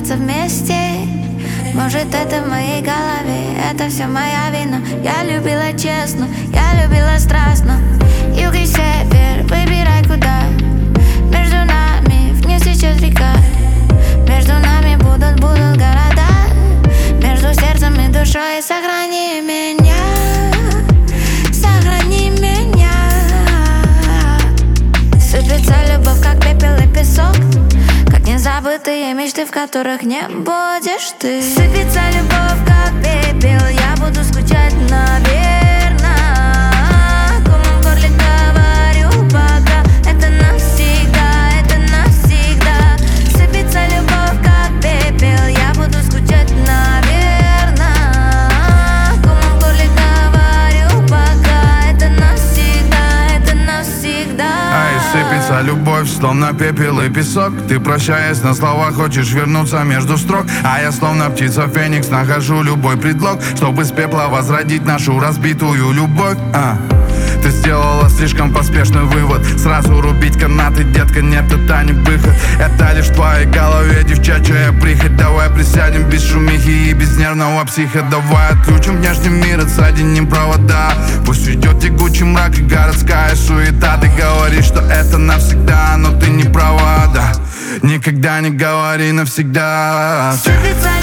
остаться вместе. Может, это в моей голове, это все моя вина. Я любила честно, я любила страстно. Юг и север, выбирай куда. Между нами вниз течет река. Между нами будут города. Между сердцем и душой сохрани меня. Сохрани меня. Сыпется любовь, как пепел и песок, как незабытые мечты, в которых не будешь ты. Сыпется любовь, как пепел, я буду скучать, наверно. Кому в горле говорю пока, это навсегда, это навсегда. Сыпется любовь, как пепел, я буду скучать, наверно. Кому в горле говорю пока, это навсегда, это навсегда. Ай, сыпется любовь, словно пепел и песок. Ты, прощаясь на слова, хочешь вернуться между строк. А я, словно птица Феникс, нахожу любой предлог, чтобы с пепла возродить нашу разбитую любовь. Ты сделала слишком поспешный вывод. Сразу рубить канаты, детка, нет, это не выход. Это лишь в твоей голове девчачья прихоть. Давай присядем без шумихи и без нервного психа. Давай отключим внешний мир и соединим провода. Пусть уйдет тягучий мрак и городская суета. Ты говоришь, что это навсегда, но ты не права, да. Никогда не говори навсегда. Сыпется